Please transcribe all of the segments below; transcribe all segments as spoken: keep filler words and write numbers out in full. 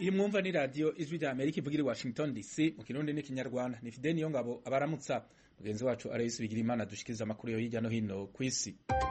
Iyi mwumva ni radio Ijwi rya Amerika ivugira i Washington D C mu Kirundi n'ikinyarwanda. Ni Fideni yo ngabo abaramutsa mugenzi wacu Aloysi Bigirimana dushikiriza amakuru yo hirya no hino ku isi.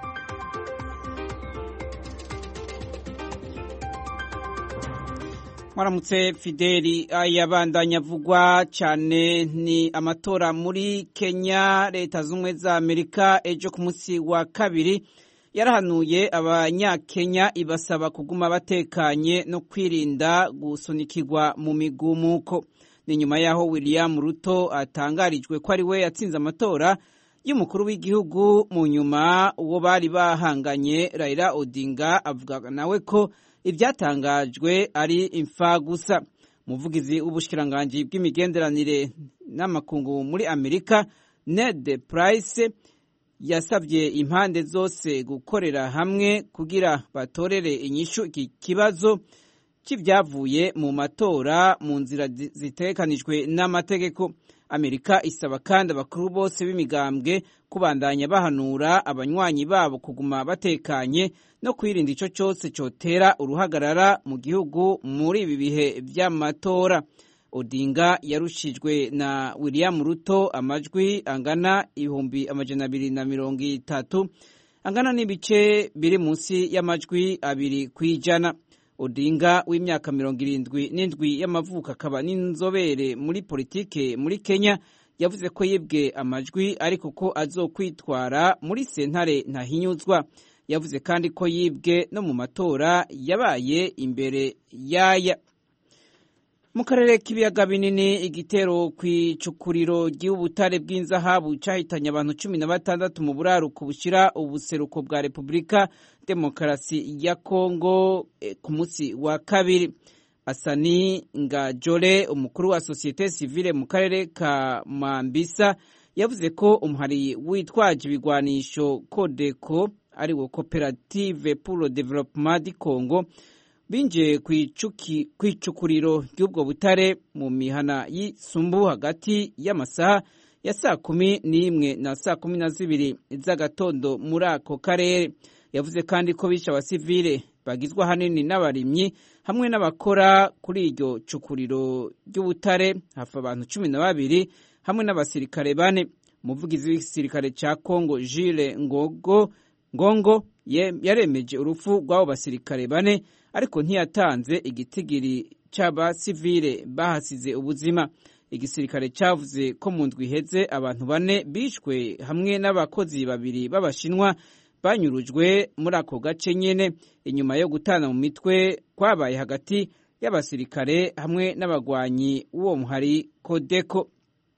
Mwaramutse Fideli, ayabandanya avugwa cyane ni amatora muri Kenya. Leta z'Ubumwe za Amerika ejo ku munsi wa kabiri yarahanuye abanyakenya ibasaba kuguma batekanye no kwirinda gusunikirwa mu migumuko. Ni nyuma yaho William Ruto atangarijwe ko ari we yatsinze amatora y'umukuru w'igihugu. Mu nyuma uwo bari bahanganye Raila Odinga avuga nawe ko ibyatangajwe ari imfa gusa. Umuvugizi w'ubushikiranganje bw'imigenderanire n'amakungu muri Amerika Ned Price yasabye impande zose gukorera hamwe kugira batorere inyishu iki kibazo cy'ibyavuye mu matora mu nzira zitekanijwe n'amategeko. Amerika isaba kandi abakuru bose b'imigambwe kubandanya bahanura abanywanyi babo kuguma batekanye no kwirinda ico cyose cyotera uruhagarara mu gihugu muri ibi bihe by'amatora. Odinga yarushijwe na William Ruto amajwi angana ibihumbi amajana abiri na mirongo itatu, angana n'ibice biri munsi y'amajwi abiri kwijana. Odinga w'imyaka mirongo irindwi n'indwi y'amavuko akaba n'inzobere muri politike muri Kenya yavuze ko yibwe amajwi ariko ko azokwitwara muri sentare ntahinyuzwa. Yavuze kandi ko yibwe no mu matora yabaye imbere yaya. Mu karere k'ibiyaga binini, igitero kw'icukuriro ry'ubutare bw'inzahabu cyahitanye abantu cumi na batandatu mu buraruko bushira ubuseruko bwa Repubulika Demokarasi ya Kongo e, ku munsi wa kabiri. Asani Ngajole, umukuru wa Societe Civile mu karere ka Mambisa, yavuze ko umuhari witwaje ibigwanisho Codeco ari wo Coopérative pour le Développement du Congo binje kwicukuriro ry'ubwo butare mu mihana y'Isumbu hagati y'amasaha ya saa kumi n'imwe na saa kumi na zibiri z'agatondo muri ako karere. Yavuze kandi ko bishe abasivile bagizwe hanini n'abarimyi hamwe n'abakora kuri iryo cukuriro ry'ubutare hafi abantu cumi na babiri hamwe n'abasirikare bane. Umuvugizi w'igisirikare ca Kongo Jules Ngogo Ngongo yaremeje urupfu rw'abo basirikare bane ariko ntiyatanze igitigiri c'abasivile bahasize ubuzima. Igisirikare cavuze ko mu ndwi iheze abantu bane bishwe hamwe n'abakozi babiri b'abashinwa banyurujwe muri ako gace nyene inyuma yo gutana mu mitwe kwabaye hagati y'abasirikare hamwe n'abagwanyi uwo muhari Codeco.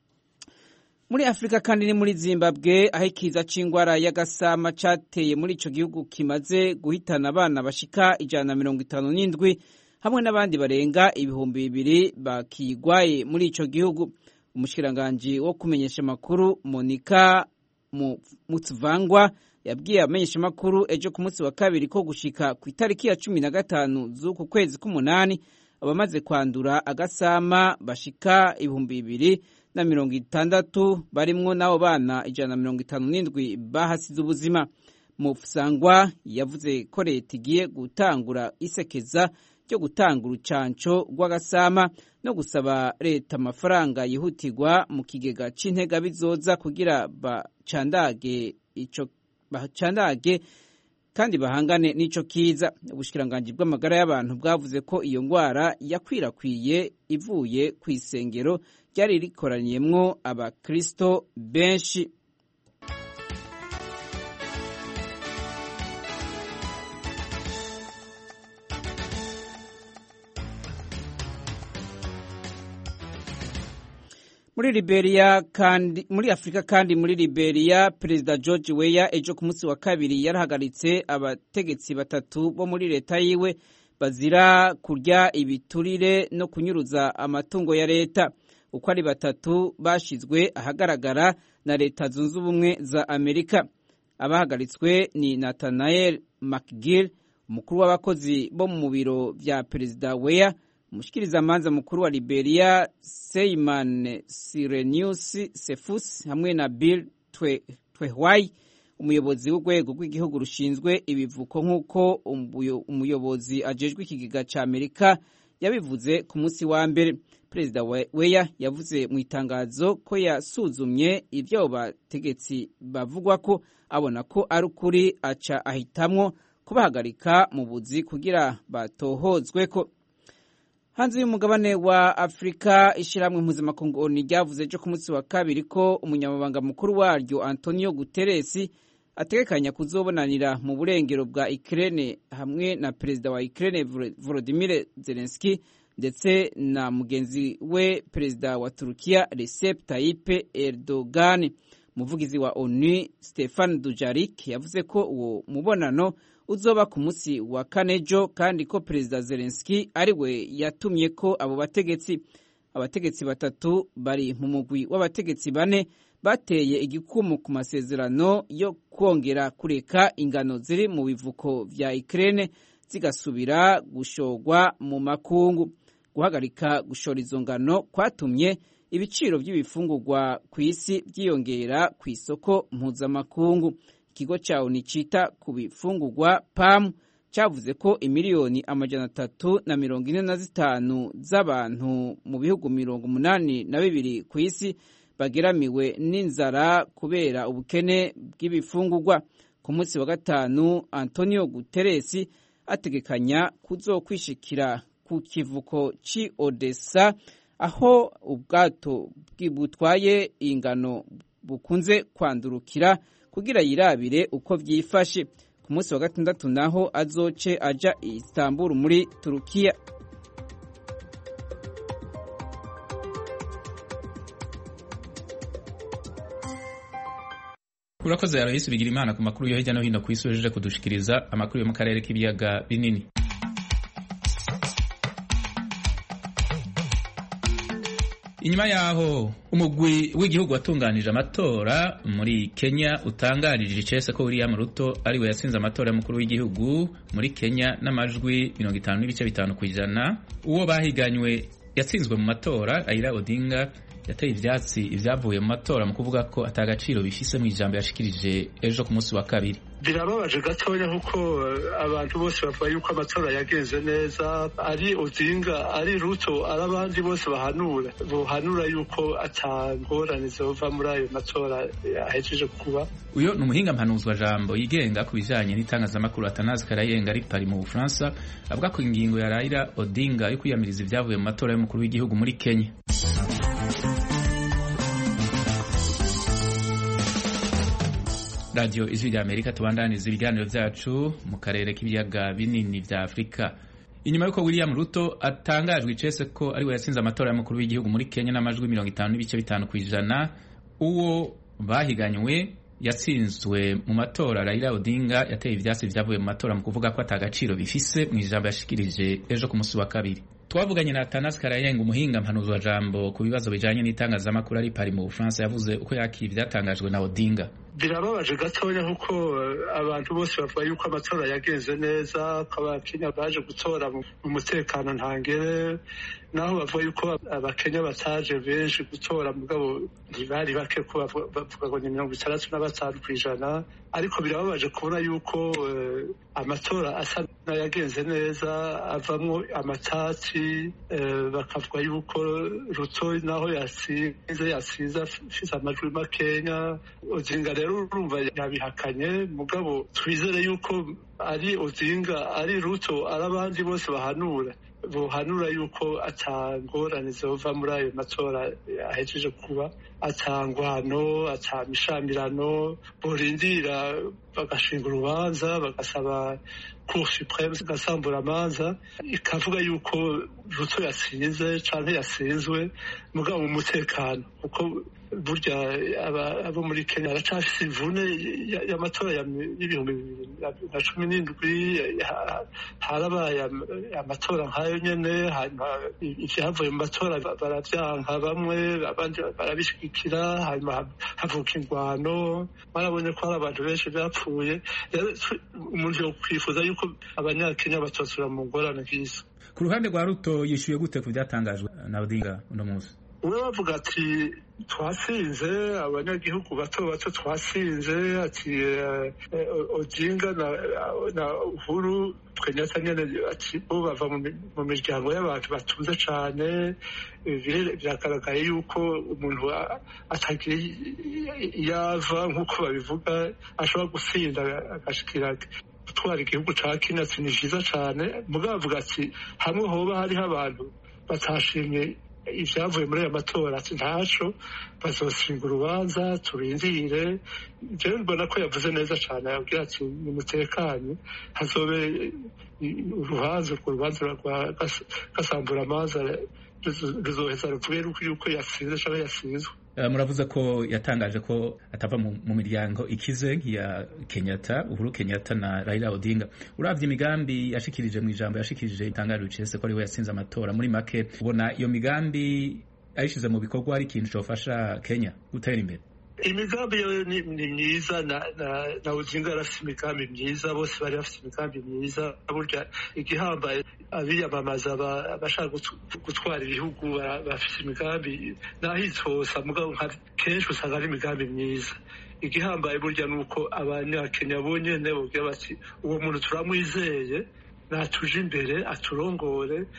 Muri Afrika kandi ni muri Zimbabwe aho ikiza c'ingwara y'agasama cateye muri ico gihugu kimaze guhitana abana bashika ijana na mirongo itanu n'indwi hamwe n'abandi barenga ibihumbi bibiri bakigwaye muri ico gihugu. Umushikiranganje wo kumenyesha makuru Monica Mutsvangwa yabwiye amenyesha makuru ejo ku munsi wa kabiri ko gushika ku itariki ya cumi na gatanu z'uku kwezi k'umunani abamaze kwandura agasama bashika ibihumbi bibiri na mirongo itandatu barimwo n'abo bana ijana na mirongo itanu n'indwi bahasize ubuzima. Mufsangwa yavuze ko leta igiye gutangura isekeza ryo gutanga urucanco rw'agasama no gusaba leta amafaranga yihutirwa mu kigega c'intega bizoza kugira bacandage ico bacandage kandi bahangane n'ico kiza. Ubushikiranganje bw'amagara y'abantu bwavuze ko iyo ngwara yakwirakwiye ivuye ku isengero ryari rikoraniyemwo abakristo benshi. Muri Liberia kandi muri Afrika kandi muri Liberia Perezida George Weah ejo ku munsi wa kabiri yarahagaritse abategetsi batatu bo muri leta yiwe bazira kurya ibiturire no kunyuruza amatungo ya leta. Uko ari batatu bashizwe ahagaragara na leta zunze ubumwe za Amerika. Abahagaritswe ni Nathaniel McGill, umukuru w'abakozi bo mu biro vya Perezida Weah, umushikiriza manza mukuru wa Liberia Seyman Sirenius Sefus hamwe na Bill Twehwai, umuyobozi w'urwego rw'igihugu rushinzwe ibivuko nk'uko umuyobozi ajejwe ikigega ca Amerika yabivuze ku munsi wa mbere. Perezida Weah yavuze mu itangazo ko yasuzumye ivyo bategetsi bavugwa ko abona ko ari ukuri, aca ahitamwo kubahagarika mu buzi kugira batohozwe ko. Hanze y'umugabane wa Afrika, ishiramwe mpuzamakungu ONU ryavuze ejo ku munsi wa kabiri ko umunyamabanga mukuru waryo Antonio Guterres ategekanya kuzobonanira mu burengero bwa Ukraine hamwe na perezida wa Ukraine Volodymyr Zelensky ndetse na mugenzi we perezida wa Turukiya Recep Tayyip Erdogan. Umuvugizi wa ONU Stefan Dujarric yavuze ko uwo mubonano uzoba ku munsi wa kanejo kandi ko perezida Zelensky ari we yatumye ko abo bategetsi. Abategetsi batatu bari mu mugwi w'abategetsi bane bateye igikumu ku masezerano yo kwongera kureka ingano ziri mu bivuko vya Ukraine zigasubira gushorwa mu makungu. Guhagarika gushora izo ngano kwatumye ibiciro by'ibifungurwa ku isi byiyongera ku isoko mpuzamakungu. Ikigo ca ONU cita ku bifungurwa P A M cavuze ko imiliyoni amajana atatu na mirongo ine na zitanu z'abantu mu bihugu mirongo umunani na bibiri ku isi bageramiwe n'inzara kubera ubukene bw'ibifungurwa. Ku munsi wa gatanu, Antonio Guterres ategekanya kuzokwishikira ku kivuko ci Odessa aho ubwato bwibutwaye ingano bukunze kwandurukira kugira yirabire uko vyifashe. Ku munsi wa gatandatu naho azoce aja Istanbul muri Turukiya. Urakoze Aloysi Bigirimana ku makuru yo hirya no hino kw'isi uhejeje kudushikiriza amakuru yo mu karere k'ibiyaga binini. Inyuma yaho umugwi w'igihugu watunganije amatora muri Kenya utangarije icese ko William Ruto ari we yatsinze amatora y'umukuru w'igihugu muri Kenya n'amajwi mirongo itanu n'ibice bitanu kw'ijana. Uwo bahiganywe yatsinzwe mu matora, Raila Odinga yateye ivyatsi ivyavuye mu matora mu kuvuga ko atagaciro bifise mu ijambo yashikirije ejo ku munsi wa kabiri. Birababaje gatoya kuko abantu bose bavuga yuko amatora yagenze neza, ari Odinga ari Ruto ari abandi bose bahanura bohanura yuko atangorane zova muri ayo matora ahejeje kuba. Uyo ni umuhinga mpanuzwa jambo yigenga ku bijanye n'itangazamakuru Atanazi Karayenga ari Paris mu Bufaransa, avuga ko ingingo ya Raila Odinga yo kwiyamiriza ivyavuye mu matora y'umukuru w'igihugu muri Kenya. Radio Ijwi rya Amerika tubandaniza ibiganiro vyacu mu karere k'ibiyaga binini vya Afrika. Inyuma yuko William Ruto atangajwe icese ko ari we yatsinze amatora y'umukuru w'igihugu muri Kenya n'amajwi mirongo itanu n'ibice bitanu kw'ijana, uwo bahiganywe yatsinzwe mu matora Raila Odinga yateye ivyatsi vyavuye mu matora mu kuvuga ko atagaciro bifise mu ijambo yashikirije ejo ku munsi wa kabiri. Twavuganye na Atanazi Karayenga umuhinga mpanuzwa jambo ku bibazo bijanye n'itangazamakuru ari Paris mu Bufaransa, yavuze uko yakira ivyatangajwe na Odinga. Birababaje gatoya kuko abantu bose bavuga yuko amatora yagenze neza, ko abakenya baje gutora mu mutekano ntangere, naho bavuga yuko abakenya bataje benshi gutora, mugabo ntibari bake ko bavuga ngo ni mirongo itandatu na batanu kw'ijana. Ariko birababaje kubona yuko uh, amatora asa n'ayagenze neza avamwo amatati, uh, bakavuga yuko Ruto naho yasinze yasinze afise amajwi makenya. Odinga rero urumva yabihakanye, mugabo twizere yuko ari Odinga ari Ruto ari abandi bose bahanura bohanura yuko atangorane zova muri ayo matora ahejeje kuba, atangwano atamishamirano, borindira bagashinga urubanza bagasaba Cour supreme igasambura amanza ikavuga yuko Ruto yasinze canke yasinzwe, mugabo mu mutekano, kuko burya abo muri Kenya baracafise imvune y'amatora y'ibihumbi bibiri na cumi n'indwi. Harabaye amatora nk'ayo nyene, hanyuma ivyavuye mu matora baravyanka bamwe, abandi barabishigikira, hanyuma havuka ingwano. Barabonye ko hari abantu benshi bapfuye. Umuntu yokwifuza yuko abanyakenya batosura mu ngorane nk'izo. Ku ruhande rwa Ruto yishuye gute ku vyatangajwe na Odinga uno munsi? we bavuga ati twasinze abanyagihugu bato bato twasinze ati Odinga na na Uhuru Kenyatta nyene ati bo bava mu miryango y'abantu batunze cane byagaragaye yuko umuntu atagira yava nk'uko babivuga ashobora gusinda agashikira gutwara igihugu ca Kenya ni vyiza cane mugabo avuga ati hamwe hoba hariho abantu batashimye ivyavuye muri aya matora ati ntaco bazoshinga urubanza turindire jewe mbona ko yavuze neza cane yabwira ati nimutekanye hazobe urubanza ku rubanza rwa Gasambura Amaza ruzoheza ruvuge yuko yasinze canke yasinzwe. Muravuze ko yatangaje ko atava mu miryango ikize nk'iya Kenyatta Uhuru Kenyatta na Raila Odinga. Uravye imigambi yashikirije mu ijambo yashikirije itangazo ricese ko ari we yasinze amatora muri make ubona iyo migambi ayishize mu bikorwa ari ikintu cofasha Kenya gutera imbere. Imigambi yo ni myiza na na Odinga arafite imigambi myiza bose bari bafite imigambi myiza burya igihambaye abiyamamaza bashaka gutwara ibihugu bafite imigambi nahitsosa mugabo kenshi usanga ari imigambi myiza igihambaye burya nuko abanyakenya bonyene bogira bati uwo muntu turamwizeye natuje imbere aturongore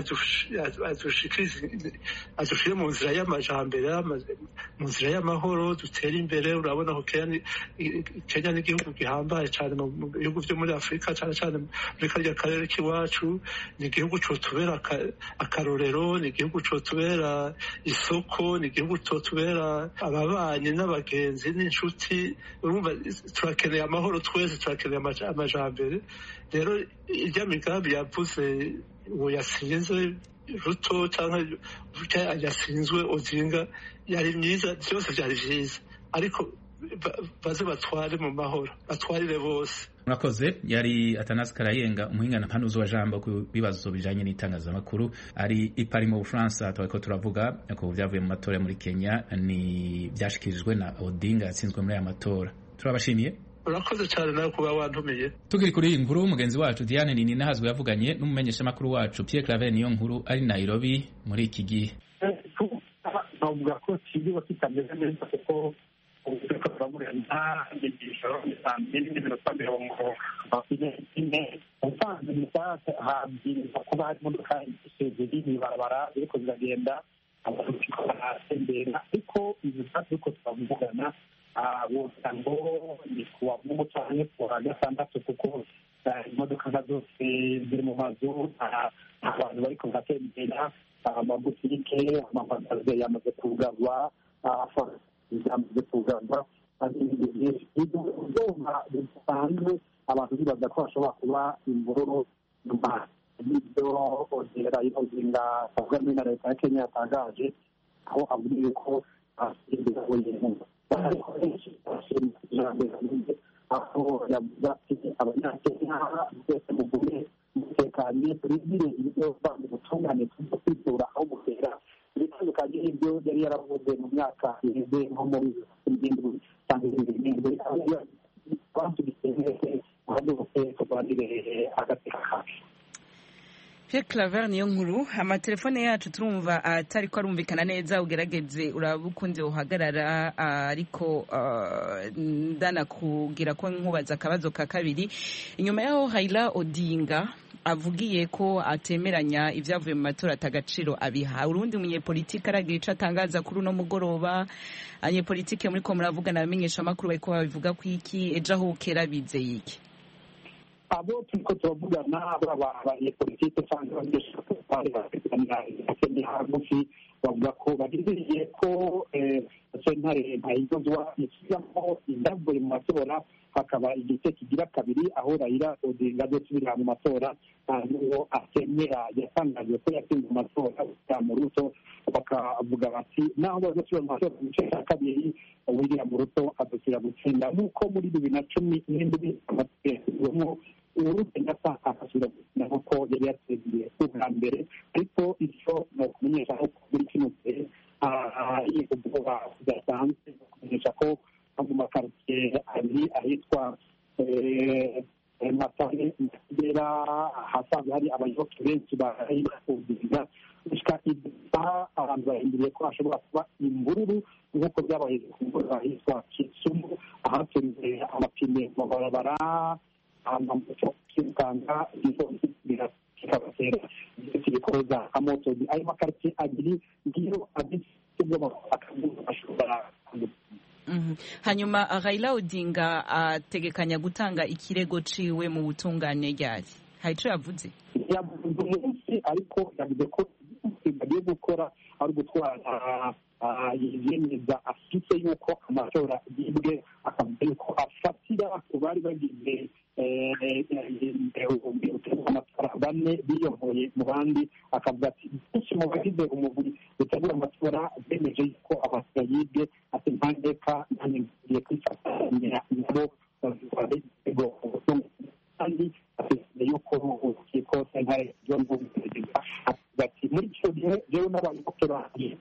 adushire mu nzira y'amajambere mu nzira y'amahoro dutere imbere urabona ko Kenya ni igihugu gihambaye cyane mu bihugu byo muri Afurika cyane cyane muri kariya karere k'iwacu ni igihugu cotubera akarorero ni igihugu cotubera isoko ni igihugu cotubera ababanyi n'abagenzi n'inshuti urumva turakeneye amahoro twese turakeneye amajambere rero irya migambi yavuze uwo yasinze Ruto cyangwa yasinzwe Odinga yari myiza byose byari vyiza ariko baze batware mu mahoro batwarire bose. Murakoze. Yari Athanase Karayenga umuhingana mpanuzi wa jambo ku bibazo bijanye n'itangazamakuru ari i Paris mu Bufaransa. Twako turavuga ko byavuye mu matora muri Kenya ni byashikirijwe na Odinga yatsinzwe muri aya matora. Turabashimiye. Urakoze cyane nawe kuba wantumiye. Tukiri kuri iyi nkuru umugenzi wacu Diane Nini nahazwe yavuganye n'umumenyesha makuru wacu Pierre Claver niyo nkuru ari Nairobi muri iki gihe. Navuga ko kigiye kitameze neza kuko ubutaka bw'amurenda n'igisho n'isambye n'iminota mirongo ine usanzwe musaka habyirizwa kuba hari imodoka ziri mw'ibarabara ziriko ziragenda abantu baratembera ariko ibitatu uko twavugana wogira ngo ni kuwa mungu canke kuwa gatandatu kuko imodoka nka zose ziri mu mazu abantu bariko baratembera amabutike amapagaze yamaze kugarwa yamaze kugarwa ibyuma bisanzwe abantu bibaza ko bashobora kuba imvururu nyuma y'ibyo Odinga Odinga avuga muri na leta ya Kenya yatangaje aho avuga ko asimbira wenyine ariko benshi bashimye aho yavuga ati abanyakenya bose mugume mutekanye turindire ibyo bandi gutungane tuzo kwitura aho gutera bitandukanye n'ibyo yari yaravuze mu myaka iheze nko muri indwi cyangwa ibindi abantu bikeneye ahubwo bose tubandire agateka kacu. Pierre Claver niyo nkuru. Amatelefone yacu turumva atari ko arumvikana neza ugerageze urabukunze uhagarara ariko ndana kugira ko nkubaza akabazo ka kabiri inyuma yaho Raila Odinga avugiye ko atemeranya ivyavuye mu matora atagaciro abiha urundi munyepolitike aragira ico atangaza kuri uno mugoroba abanyepolitike muri ko muravugana abamenyesha makuru bariko babivuga ku iki ejo aho ukera bizeye iki abo turiko turavugana abanyepolitike cyangwa abandi hagufi bavuga ko bagizeye ko sentare ntayigozwa ishyiramo ibyavuye mu matora hakaba igice kigira kabiri aho Raila Odinga azosubira mu matora n'uwo atemera yatangaje ko yatsinze mu matora mu Ruto bakavuga bati naho bazosubira mu matora mu gice cya kabiri William Ruto azosubira gutsinda nk'uko muri bibiri na cumi n'indwi amategeko Uhuru Kenyatta akasubira gutsinda nk'uko yari yatsindiye ubwa mbere ariko icyo ni ukumenyesha ko muri kino gihe ubwoba budasanzwe kumenyesha ko mu makaritsiye abiri ahitwa Matare Matera hasanzwe hari abayoboke benshi ba Raila Odinga gushika ibisaha abantu barindiriye ko hashobora kuba imvururu nk'uko byabaye ku mvura ahitwa Kisumu ahaturiye amapine mu mabarabara amamoto kikanga kikabatera kibikoza amoto ayo makaritiye abiri ngiyo abisibyo ashobora hanyuma Raila Odinga ategekanya gutanga ikirego ciwe mu butungane ryari hari ico yavuze yavuze umunsi ariko yavuze ko bagiye gukora ari gutwara yemeza afite yuko amatora yibwe akavuga yuko afatira ku bari bagize amatora bane biyoboye mu bandi akavuga ati benshi mu bagize umubiri utegura amatora bemeje yuko amatora yibwe ati mpandeka nanjye ngiye kwifatanya nabo bazitwara igitego kandi afite yuko urukiko sentare ryo mu butegetsi ati muri icyo gihe rero n'abanyamakuru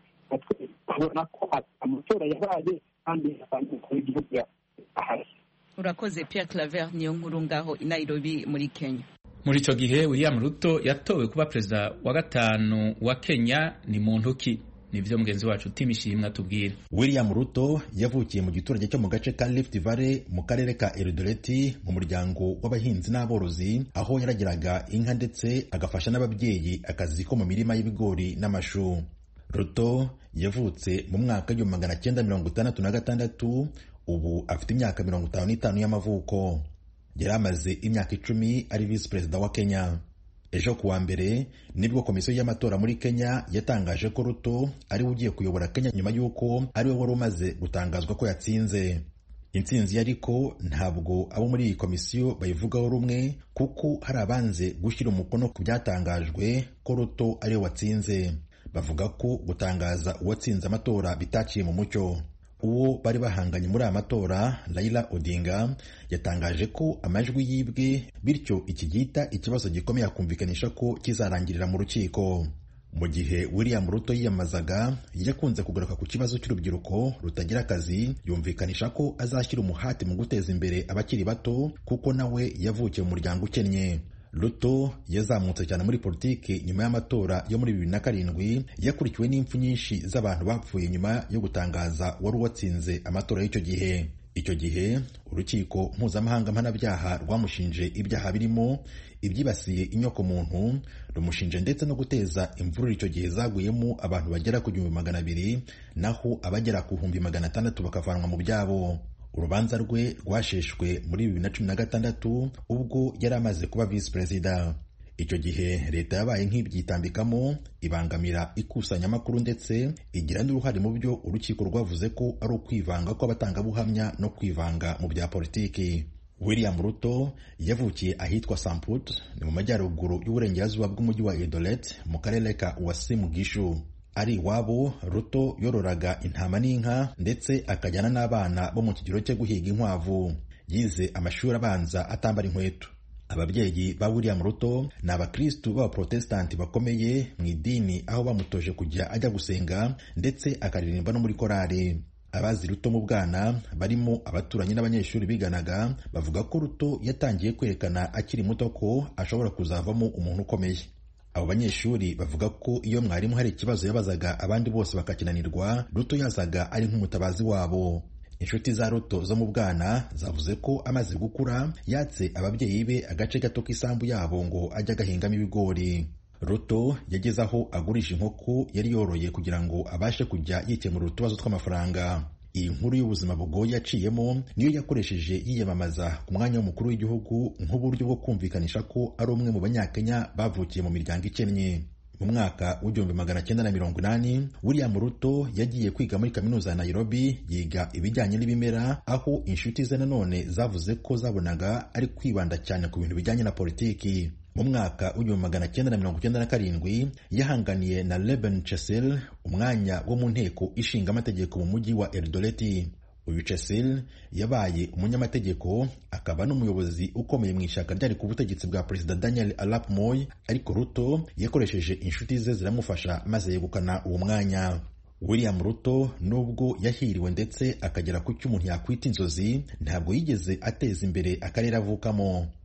babona ko amatora yabaye kandi atandukanye igihugu ahari. Urakoze Pierre Claver niyo nkuru ngaho i Nairobi muri Kenya. Muri ico gihe William Ruto yatowe kuba perezida wa gatanu wa Kenya ni muntu ki nivyo mugenzi wacu Timishimwe atubwira. William Ruto yavukiye mu giturage cyo mu gace ka Rift Valley mu karere ka Eldoret mu muryango w'abahinzi n'aborozi aho yaragiraga inka ndetse agafasha n'ababyeyi akazi ko mu mirima y'ibigori n'amashu. Ruto yavutse mu mwaka w'igihumbi magana cyenda mirongo itandatu na gatandatu ubu afite imyaka mirongo itanu n'itanu y'amavuko. Yari amaze imyaka icumi ari visi perezida wa Kenya. Ejo kuwa mbere nibwo komisiyo y'amatora muri Kenya yatangaje ko Ruto ari ugiye kuyobora Kenya nyuma y'uko ari we wari umaze gutangazwa ko yatsinze. Intsinzi yariko ntabwo abo muri iyi komisiyo bayivugaho rumwe kuko hari abanze gushyira umukono ku byatangajwe ko Ruto ari we watsinze. Bavuga ko gutangaza uwatsinze amatora bitaciye mu mucyo. Uwo bari bahanganye muri aya matora Raila Odinga yatangaje ko amajwi yibwe bityo iki gita ikibazo gikomeye akumvikanisha ko kizarangirira mu rukiko. Mu gihe William Ruto yiyamazaga yakunze kugaruka ku kibazo cy'urubyiruko rutagira akazi yumvikanisha ko azashyira umuhati mu guteza imbere abakiri bato kuko nawe yavukiye mu muryango ukennye. Ruto yazamutse cyane muri politiki nyuma y'amatora yo muri bibiri na karindwi yakurikiwe n'impfu nyinshi z'abantu bapfuye nyuma yo gutangaza wari uwatsinze amatora y'icyo gihe. Icyo gihe urukiko mpuzamahanga mpanabyaha rwamushinje ibyaha birimo ibyibasiye inyoko muntu, rumushinje ndetse no guteza imvururu icyo gihe zaguyemo abantu bagera ku gihumbi magana abiri naho abagera ku bihumbi magana atandatu bakavanwa mu byabo. Urubanza rwe rwasheshwe muri bibiri na cumi na gatandatu ubwo yari amaze kuba visi perezida. Icyo gihe leta yabaye nk'ibyitambikamo ibangamira ikusanyamakuru ndetse igira n'uruhare mu byo urukiko rwavuze ko ari ukwivanga kw'abatangabuhamya no kwivanga mu bya politiki. William Ruto yavukiye ahitwa Samput ni mu majyaruguru y'uburengerazuba bw'umujyi wa Eldoret mu karere ka Uasin Gishu. Ari iwabo Ruto yororaga intama n'inka ndetse akajyana n'abana bo mu kigero cyo guhiga inkwavu. Yize amashuri abanza atambara inkweto. Ababyeyi ba William Ruto ni abakristu b'abaprotestanti bakomeye mu idini aho bamutoje kujya ajya gusenga ndetse akaririmba no muri korari. Abazi Ruto mu bwana barimo abaturanyi n'abanyeshuri biganaga bavuga ko Ruto yatangiye kwerekana akiri muto ko ashobora kuzavamo umuntu ukomeye. Abo banyeshuri bavuga ko iyo mwarimu hari ikibazo yabazaga abandi bose bakakinanirwa Ruto yazaga ari nk'umutabazi wabo. Inshuti za Ruto zo mu bwana zavuze ko amaze gukura yatse ababyeyi be agace gato k'isambu yabo ngo ajya agahingamo ibigori. Ruto yageze aho agurisha inkoko yari yoroye kugira ngo abashe kujya yikemura utubazo tw'amafaranga. Iyi nkuru y'ubuzima bugoye yaciyemo niyo yakoresheje yiyamamaza ku mwanya w'umukuru w'igihugu nk'uburyo bwo kumvikanisha ko ari umwe mu banyakenya bavukiye mu miryango ikennye. Mu mwaka w'igihumbi magana cyenda na mirongo inani William Ruto yagiye kwiga muri kaminuza ya Nairobi yiga ibijyanye n'ibimera aho inshuti ze nanone zavuze ko zabonaga ari kwibanda cyane ku bintu bijyanye na politiki. Mu mwaka w'igihumbi magana cyenda na mirongo cyenda na karindwi yahanganiye na Reuben Chessel umwanya wo mu nteko ishinga amategeko mu mujyi wa Eldoret. Uyu Chessel yabaye umunyamategeko akaba n'umuyobozi ukomeye mu ishyaka ryari ku butegetsi bwa Perezida Daniel Arap Moi, ariko Ruto yakoresheje inshuti ze ziramufasha maze yegukana uwo mwanya. William Ruto nubwo yahiriwe ndetse akagera ku cyo umuntu yakwita inzozi ntabwo yigeze ateza imbere akarere avukamo.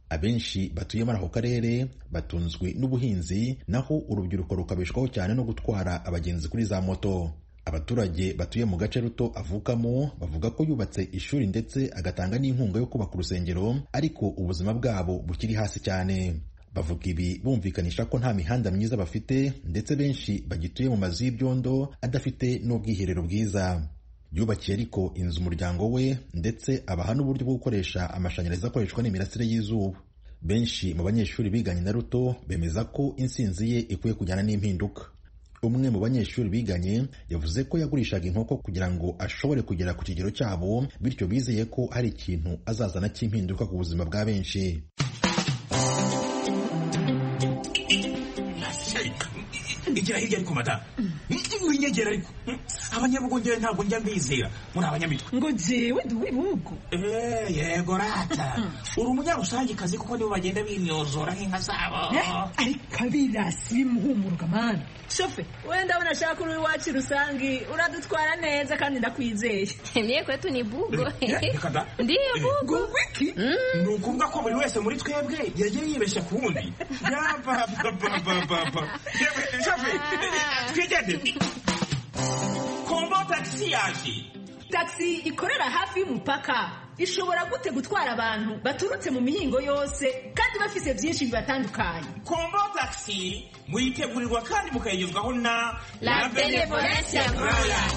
abenshi batuye muri ako karere batunzwe n'ubuhinzi, naho urubyiruko rukabeshwaho cyane no gutwara abagenzi kuri za moto. Abaturage batuye mu gace Ruto avukamo bavuga ko yubatse ishuri ndetse agatanga n'inkunga yo kubaka urusengero, ariko ubuzima bwabo bukiri hasi cyane. Bavuga ibi bumvikanisha ko nta mihanda myiza bafite, ndetse benshi bagituye mu mazu y'ibyondo adafite n'ubwiherero bwiza. Yubakiye ariko inzu umuryango we, ndetse abaha n'uburyo bwo gukoresha amashanyarazi akoreshwa n'imirasire y'izuba. Benshi mu banyeshuri biganye na Ruto bemeza ko intsinzi ye ikwiye kujyana n'impinduka. Umwe mu banyeshuri biganye yavuze ko yagurishaga inkoko kugira ngo ashobore kugera ku kigero cyabo, bityo bizeye ko hari ikintu azazana cy'impinduka ku buzima bwa benshi. Igira hirya ariko mata winyegera ariko abanyabugongera ntabwo njya mbizera muri abanyamitwe ngo jewe duwibugo eh yego rata uri umunyarusangi kazi kuko nibo bagenda binyozora nk'inka zabo ariko abirasi muhumuruka mana shofe wenda abona shaka uri wacu rusangi uradutwara neza kandi ndakwizeye niye kwetu ni bugo ndiye bugo wiki ni ukuvuga ko buri wese muri twebwe yagiye yibeshya ku wundi yapapapapapa shofe twigende kombo taxi yaje taxi ikorera hafi y'umupaka ishobora gute gutwara abantu baturutse mu mihingo yose kandi bafise byinshi bibatandukanye. Kombo taxi muyitegurirwa kandi mukayigezwaho na La Benevolencia Royal.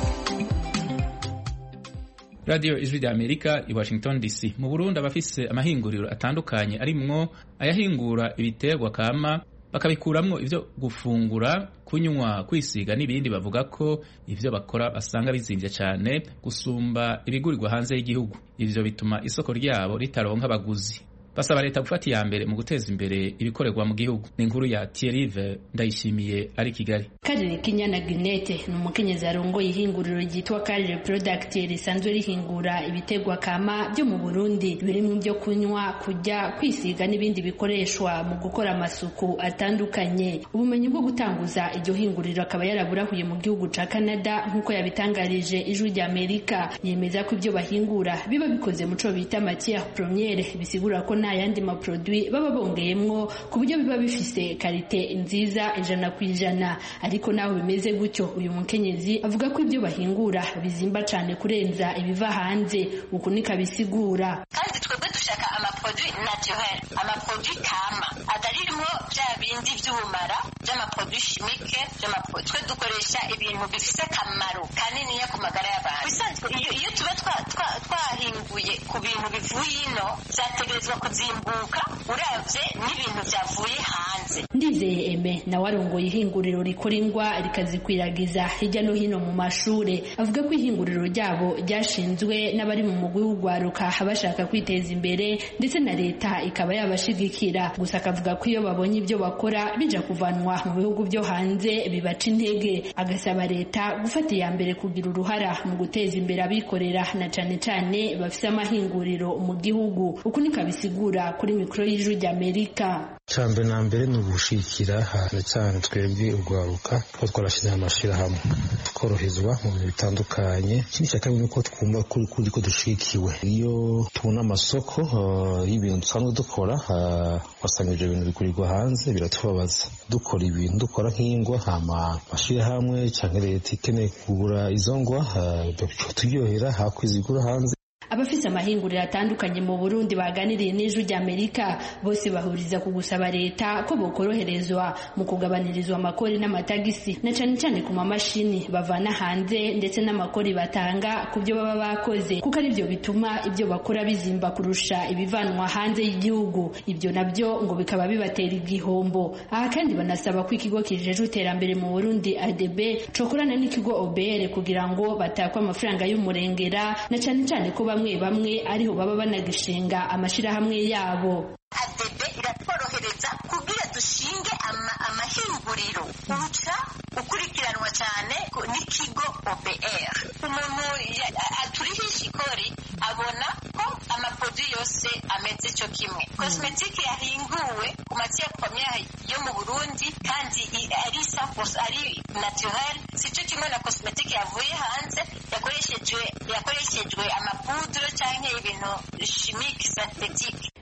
Radio Ijwi rya Amerika i Washington D C. Mu Burundi abafise amahinguriro atandukanye arimwo ayahingura ibiterwa kama bakabikuramwo ivyo gufungura, kunywa, kwisiga n'ibindi. Bavuga ko ivyo bakora basanga bizimvye cyane gusumba ibigurirwa hanze y'igihugu. Ivyo bituma isoko ryabo ritaronka abaguzi. Basaba leta gufata iya mbere mu guteza imbere ibikorerwa mu gihugu. Ni inkuru ya Thierry Ndayishimiye ari Kigali. Karire Kinyana Ginete ni umukenyezi arongoye ihinguriro ryitwa Karire Product risanzwe rihingura ibitegwa kama byo mu Burundi birimo byo kunywa, kujya, kwisiga n'ibindi bikoreshwa mu gukora amasuku atandukanye. Ubumenyi bwo gutanguza iryo hinguriro akaba yaraburahuye mu gihugu ca Canada nkuko yabitangarije Ijwi rya Amerika. Yemeza ko ibyo bahingura biba bikoze mu co bita matière première, bisigura ko nta yandi ma produit baba bongeyemwo ku buryo biba bifise karite nziza ijana ku ijana. Ariko naho bimeze gutyo uyu mukenyezi avuga ko ibyo bahingura bizimba cyane kurenza ibiva hanze. Uku nika bisigura kandi twebwe dushaka ama produit naturel, ama produit kama adaririmo bya bindi by'ubumara by'ama produit chimique, by'ama produit dukoresha ibintu bifise kamaro kanini ya ku magara y'abantu. Bisanzwe iyo iyo tuba twahinguye ku bintu bivuye ino byategerezwa kuzimbuka uravye n'ibintu byavuye hanze. Ndizeye Eme na warongoye ihinguriro rikora ingwa rikazikwiragiza hirya no hino mu mashure. Avuga ko ihinguriro ryabo ryashinzwe n'abari mu mugwi w'ugwaruka bashaka kwiteza imbere ndetse na leta ikaba yabashigikira. Gusa akavuga ko iyo babonye ibyo bakora bija kuvanwa mu bihugu byo hanze bibaca intege. Agasaba leta gufata iya mbere kugira uruhara mu guteza imbere abikorera na cane cane bafise amahinguriro mu gihugu. Uku nika bisigura kuri mikro y'Ijwi rya Amerika. Cambe na mbere ni ugushikira hano cyane twebwe ugwaruka ko twarashize amashira hamwe tukorohezwa mu bintu bitandukanye. Ikindi cya kabiri nuko twumva kuri kuri ko dushikiwe iyo tubona amasoko uh, y'ibintu dusanzwe dukora wasanga uh, ibyo bintu bikurirwa hanze biratubabaza. Dukora ibintu dukora nk'ingwa hama mashira hamwe cyangwa leta ikeneye kugura izo ngwa uh, turyohera hakwizigura hanze. Abafise amahinguriro atandukanye mu Burundi baganiriye n'Ijwi rya Amerika bose bahuriza ku gusaba leta ko bokoroherezwa mu kugabanirizwa amakori n'amatagisi na cyane cyane ku mamashini bavana hanze ndetse n'amakori batanga ku byo baba bakoze, kuko ari byo bituma ibyo bakora bizimba kurusha ibivanwa hanze y'igihugu. Ibyo nabyo ngo bikaba bibatera igihombo. Aha kandi banasaba ko ikigo kijejwe iterambere mu Burundi A D B cokorana n'ikigo O B R kugira ngo batakwa amafaranga y'umurengera na cyane cyane ko bamwe bamwe ariho baba banagishinga amashirahamwe yabo. A D B iratworohereza kugira dushinge amahinguriro uca ukurikiranwa cyane n'ikigo O B R. Umuntu aturihisha ikori abona ko amaprodui yose ameze cyo kimwe. Cosmetique yahinguwe ku matière première yo mu Burundi kandi ari sapos ari naturel, sicyo kimwe na cosmetique yavuye hanze yakoreshejwe yakoreshejwe amapudro cyangwa ibintu chimique synthétique.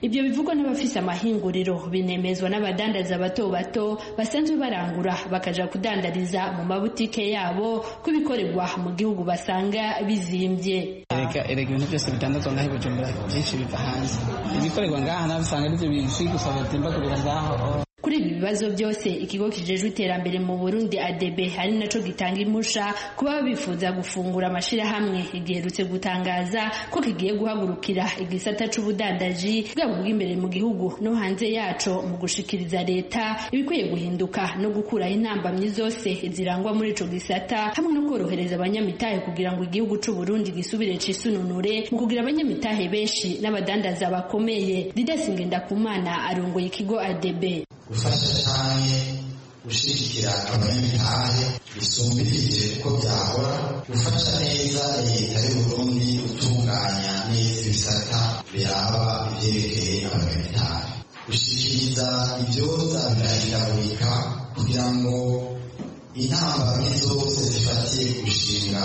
ibyo bivugwa n'abafise amahinguriro binemezwa n'abadandaza bato bato basanzwe barangura bakaja kudandariza mu mabutike yabo ko ibikorerwa mu gihugu basanga bizimbye. Erega erega ibintu byose bidandazwa ngaho Bujumbura byinshi biva hanze, ibikorerwa ngaha nabisanga arivyo bizi gusa batemba kubira ngaho. Kuri ibi bibazo byose ikigo kijejwe iterambere mu Burundi A D B hari naco gitanga impusha kuba bifuza gufungura amashirahamwe igiherutse gutangaza ko kigiye guhagurukira igisata c'ubudandaji bwabo bw'imbere mu gihugu no hanze yaco mu gushikiriza leta ibikwiye guhinduka no gukuraho intambamyi zose zirangwa muri ico gisata hamwe no korohereza abanyamitahe kugira ngo igihugu c'u Burundi gisubire cisununure mu kugira abanyamitahe benshi n'abadandaza bakomeye. Didas Ngendakumana arongoye ikigo A D B. Gufasha cyane gushigikira abanyamitahe bisumbirije uko byahora, gufasha neza leta y'u Burundi gutunganya neza ibisata biraba ibyerekeye abanyamitahe, gushikiriza ibyoza birahindagurika kugira ngo intambamyi zose zifatiye gushinga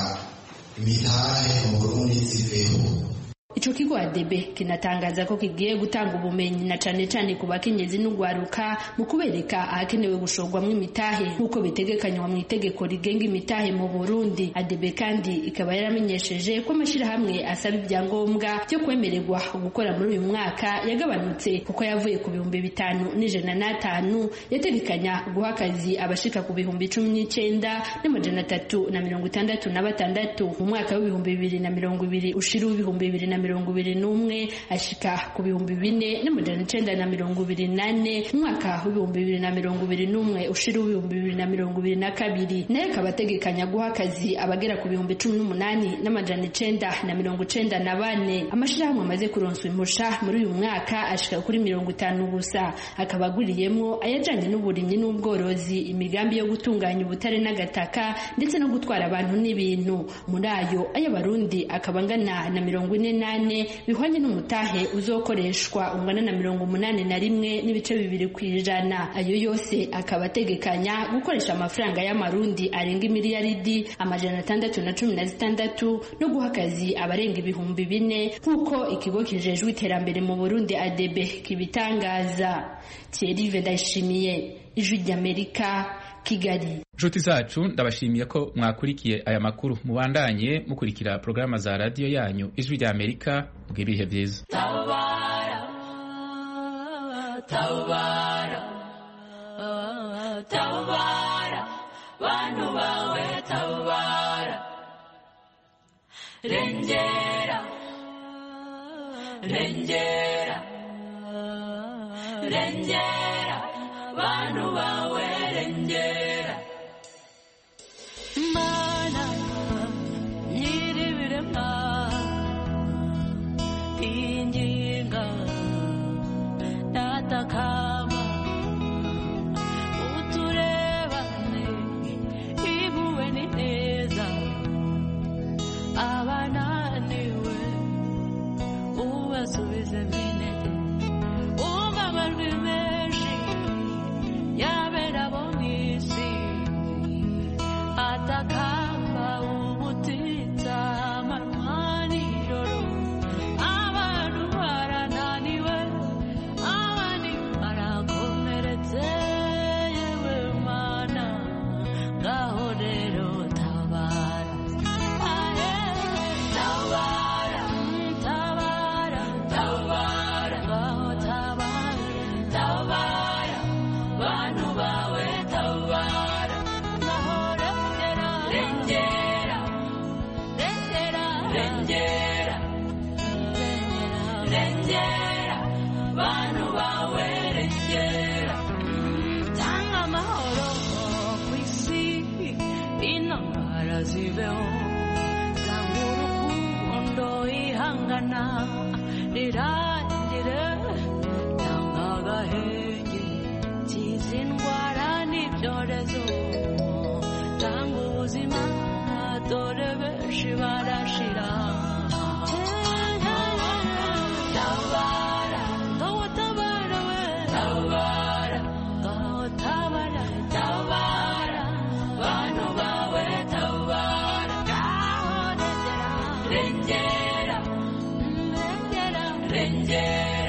imitahe mu Burundi ziveho. Ico kigo A D B kinatangaza ko kigiye gutanga ubumenyi na cane cane ku bakenyezi n'ugwaruka mu kubereka ahakenewe gushorwamwo imitahe nk'uko bitegekanywa mu itegeko rigenga imitahe mu Burundi. A D B kandi ikaba yaramenyesheje ko amashirahamwe asaba ibyangombwa byo kwemererwa gukora muri uyu mwaka yagabanutse kuko yavuye ku bihumbi bitanu n'ijana n'atanu yategekanya guha akazi abashika ku bihumbi cumi n'icenda n'amajana atatu na mirongo itandatu na batandatu mu mwaka w'ibihumbi bibiri na mirongo ibiri ushira w'ibihumbi bibiri na mirongo ibiri n'umwe ashika ku bihumbi bine n'amajana icenda na mirongo ibiri nane mu mwaka w'ibihumbi bibiri na mirongo ibiri n'umwe ushira w'ibihumbi bibiri na mirongo ibiri na kabiri nayo akaba ategekanya guha akazi abagera ku bihumbi cumi n'umunani n'amajana icenda na mirongo icenda na bane. Amashirahamwe amaze kuronswa impusha muri uyu mwaka ashika kuri mirongo itanu gusa, akaba aguriyemwo ayajanye n'uburimyi n'ubworozi, imigambi yo gutunganya ubutare n'agataka ndetse no gutwara abantu n'ibintu. Muri ayo ay'abarundi akaba angana na mirongo ine na bihwanye n'umutahe uzokoreshwa ungana na mirongo umunani na rimwe n'ibice bibiri kw'ijana. Ayo yose akaba ategekanya gukoresha amafaranga y'amarundi arenga imiliyaridi amajana atandatu na cumi na zitandatu no guha akazi abarenga ibihumbi bine nk'uko ikigo kijejwe iterambere mu Burundi A D B kibitangaza. Thierry Vedashimiye, Ijwi ry'Amerika, Kigali. Nshuti zacu ndabashimiye ko mwakurikiye aya makuru, mubandanye mukurikira programa za radio yanyu Ijwi rya Amerika. Bw'ibihe byiza. Tabara tabara tabara bantu bawe tabara, rengera rengera rengera bantu bawe rengera. Mana nyiribirema inginga natakama uturebane ibuwe ni neza abananiwe ubasubize minete umbabarwe menshi yabera bo mwisi atakamba ubutitsa amanwani joro abantu barananiwe abandi barakomeretse yewe Mana ngaho rero tabara tabara tabara tabara ngaho tabara tabara bantu bawe tabara ngaho rengera rengera rengera rengera bantu bawe rengera. Tanga amahoro kw'isi intambara zibeho, tanga urukundo ihangana rirangire, tanga agahenge kiza indwara n'ibyorezo, tanga ubuzima dore benshi barashira. Tabara ngaho tabara we tabara ngaho tabara tabara bantu bawe tabara ngaho rengera rengera rengera